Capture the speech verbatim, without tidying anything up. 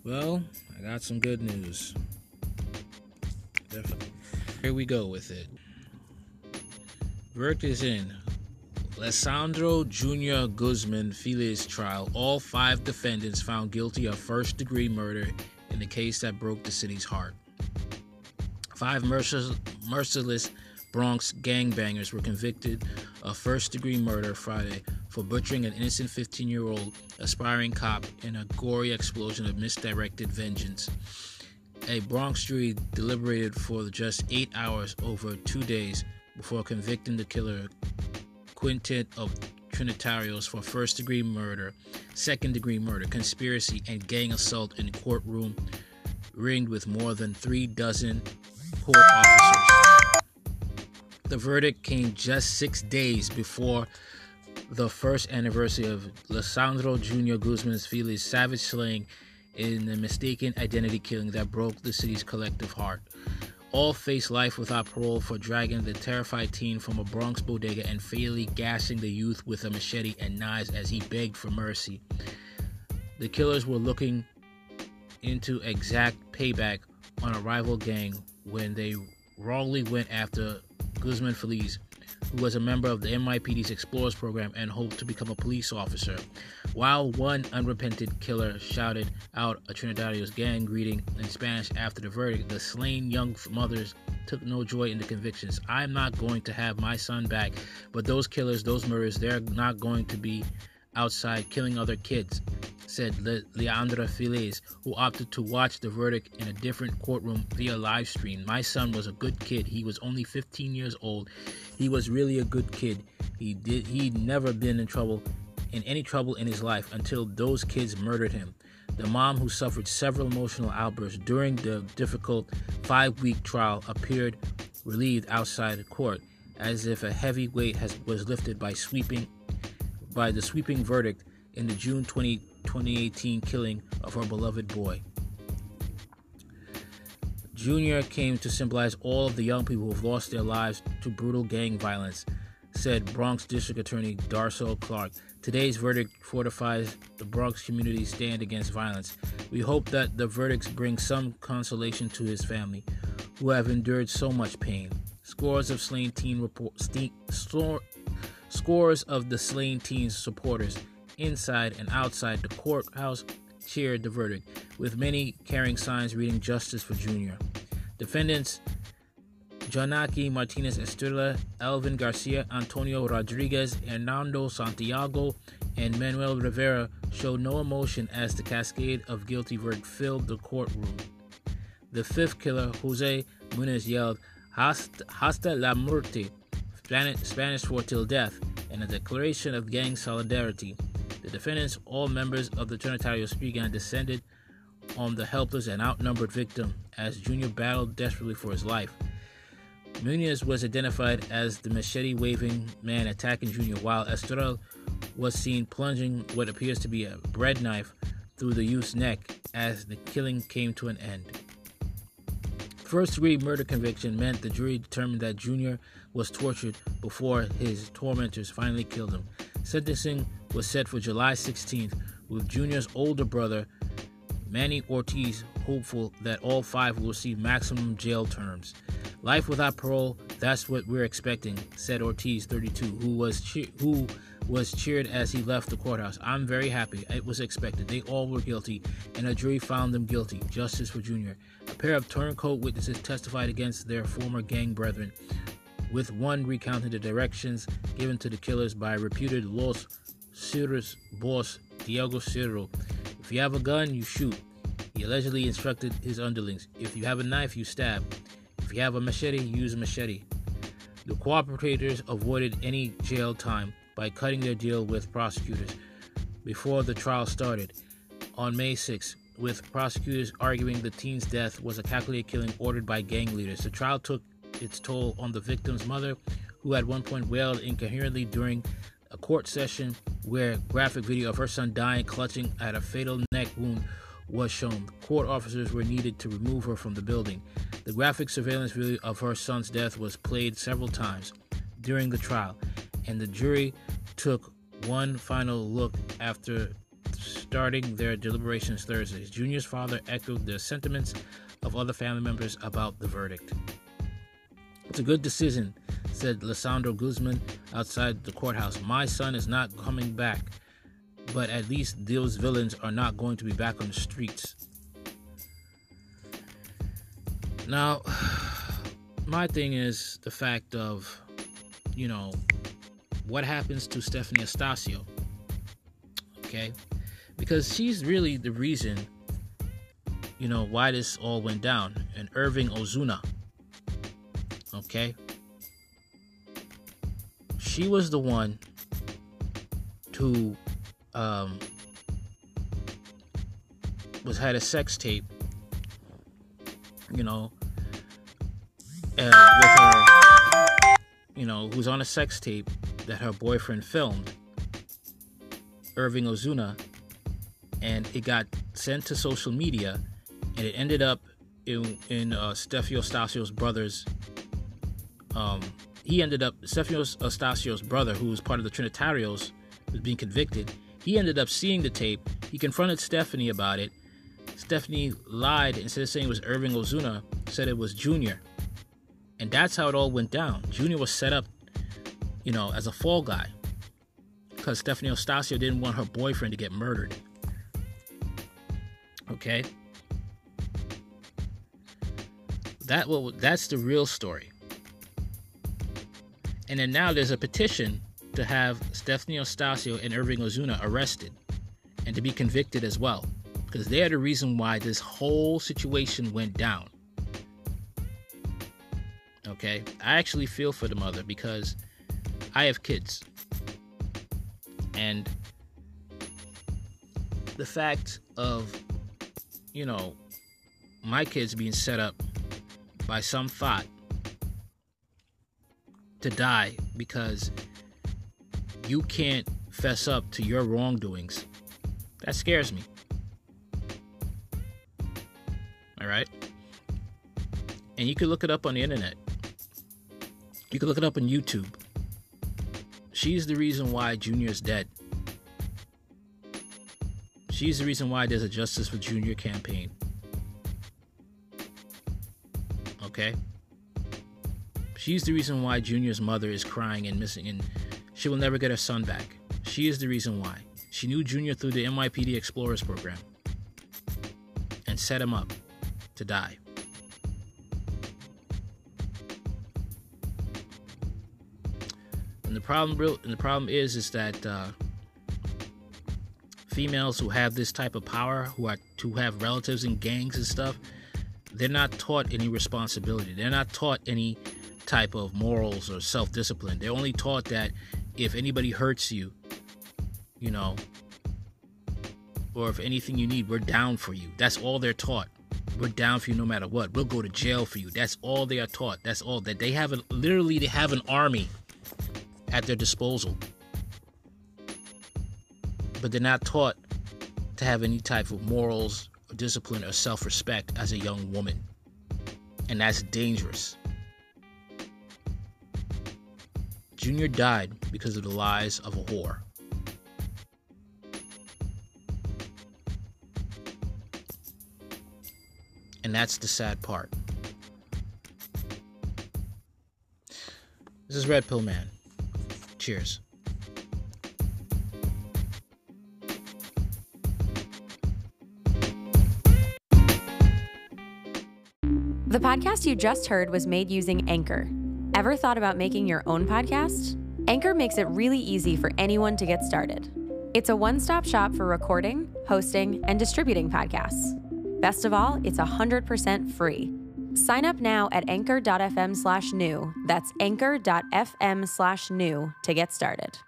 Well, I got some good news. Definitely. Here we go with it. Verdict is in. Alessandro Junior Guzman Feliz trial. All five defendants found guilty of first-degree murder in the case that broke the city's heart. Five merciless Bronx gangbangers were convicted of first-degree murder Friday for butchering an innocent fifteen-year-old aspiring cop in a gory explosion of misdirected vengeance. A Bronx jury deliberated for just eight hours over two days before convicting the killer quintet of Trinitarios for first-degree murder, second-degree murder, conspiracy, and gang assault in a courtroom ringed with more than three dozen court officers. The verdict came just six days before the first anniversary of Alessandro Junior Guzman Feli's savage slaying in the mistaken identity killing that broke the city's collective heart. All face life without parole for dragging the terrified teen from a Bronx bodega and fatally gashing the youth with a machete and knives as he begged for mercy. The killers were looking into exact payback on a rival gang when they wrongly went after Guzman Feliz, who was a member of the N Y P D's Explorers program and hoped to become a police officer. While one unrepentant killer shouted out a Trinidadios gang greeting in Spanish after the verdict, the slain young mothers took no joy in the convictions. "I'm not going to have my son back, but those killers, those murderers, they're not going to be outside killing other kids," said Le- Leandra Feliz, who opted to watch the verdict in a different courtroom via live stream. "My son was a good kid. He was only fifteen years old. He was really a good kid. He did. He'd never been in trouble, in any trouble in his life until those kids murdered him." The mom, who suffered several emotional outbursts during the difficult five-week trial, appeared relieved outside the court, as if a heavy weight has, was lifted by sweeping, by the sweeping verdict in the June twentieth, twenty eighteen killing of her beloved boy. Junior came to symbolize all of the young people who have lost their lives to brutal gang violence, said Bronx District Attorney Darcel Clark. "Today's verdict fortifies the Bronx community's stand against violence. We hope that the verdicts bring some consolation to his family, who have endured so much pain." Scores of slain teen report, st- store, scores of the slain teen's supporters inside and outside the courthouse cheered the verdict, with many carrying signs reading "Justice for Junior." Defendants Janaki Martinez Estrella, Elvin Garcia, Antonio Rodriguez, Hernando Santiago, and Manuel Rivera showed no emotion as the cascade of guilty verdict filled the courtroom. The fifth killer, Jose Munez, yelled "Hasta, hasta la muerte," Spanish for "till death," and a declaration of gang solidarity. The defendants, all members of the Trinitarios Street Gang, descended on the helpless and outnumbered victim as Junior battled desperately for his life. Munez was identified as the machete-waving man attacking Junior, while Estrella was seen plunging what appears to be a bread knife through the youth's neck as the killing came to an end. First-degree murder conviction meant the jury determined that Junior was tortured before his tormentors finally killed him. Sentencing was set for July sixteenth, with Junior's older brother, Manny Ortiz, hopeful that all five will receive maximum jail terms. "Life without parole, that's what we're expecting," said Ortiz, thirty-two, who was che- who was cheered as he left the courthouse. "I'm very happy. It was expected. They all were guilty, and a jury found them guilty. Justice for Junior." A pair of turncoat witnesses testified against their former gang brethren, with one recounting the directions given to the killers by reputed Los Cerros boss Diego Cerro. "If you have a gun, you shoot." He allegedly instructed his underlings. "If you have a knife, you stab. If you have a machete, use a machete." The cooperators avoided any jail time by cutting their deal with prosecutors before the trial started on May sixth, with prosecutors arguing the teen's death was a calculated killing ordered by gang leaders. The trial took its toll on the victim's mother, who at one point wailed incoherently during a court session where graphic video of her son dying clutching at a fatal neck wound was shown. Court officers were needed to remove her from the building. The graphic surveillance video of her son's death was played several times during the trial, and the jury took one final look after starting their deliberations Thursday. Junior's father echoed the sentiments of other family members about the verdict. "It's a good decision," said Lisandro Guzman outside the courthouse. "My son is not coming back, but at least those villains are not going to be back on the streets." Now, my thing is the fact of, you know, what happens to Stephanie Astacio, okay? Because she's really the reason, you know, why this all went down. And Irving Ozuna, okay? She was the one who um, was had a sex tape, you know, uh, with her, you know, who's on a sex tape that her boyfriend filmed, Irving Ozuna, and it got sent to social media, and it ended up in, in uh, Stefano Stacio's brother's, um, he ended up, Stefano Stacio's brother, who was part of the Trinitarios, was being convicted. He ended up seeing the tape. He confronted Stephanie about it. Stephanie lied. Instead of saying it was Irving Ozuna, said it was Junior. And that's how it all went down. Junior was set up, you know, as a fall guy, because Stephanie Stacio didn't want her boyfriend to get murdered. Okay? That well, that's the real story. And then now there's a petition to have Stephanie Stacio and Irving Ozuna arrested and to be convicted as well, because they are the reason why this whole situation went down. Okay? I actually feel for the mother because I have kids. And the fact of, you know, my kids being set up by some thought to die because you can't fess up to your wrongdoings, that scares me. All right? And you can look it up on the internet. You can look it up on YouTube. She's the reason why Junior's dead. She's the reason why there's a Justice for Junior campaign. Okay? She's the reason why Junior's mother is crying and missing, and she will never get her son back. She is the reason why. She knew Junior through the N Y P D Explorers program and set him up to die. And the problem, real, and the problem is, is that uh, females who have this type of power, who are who have relatives in gangs and stuff, they're not taught any responsibility. They're not taught any type of morals or self-discipline. They're only taught that if anybody hurts you, you know, or if anything you need, we're down for you. That's all they're taught. We're down for you no matter what. We'll go to jail for you. That's all they are taught. That's all that they have. A, literally, they have an army at their disposal, but they're not taught to have any type of morals or discipline or self-respect as a young woman, and that's dangerous. Junior died because of the lies of a whore. And that's the sad part. This is Red Pill Man. Cheers. The podcast you just heard was made using Anchor. Ever thought about making your own podcast? Anchor makes it really easy for anyone to get started. It's a one-stop shop for recording, hosting, and distributing podcasts. Best of all, it's one hundred percent free. Sign up now at anchor.fm slash new. That's anchor.fm slash new to get started.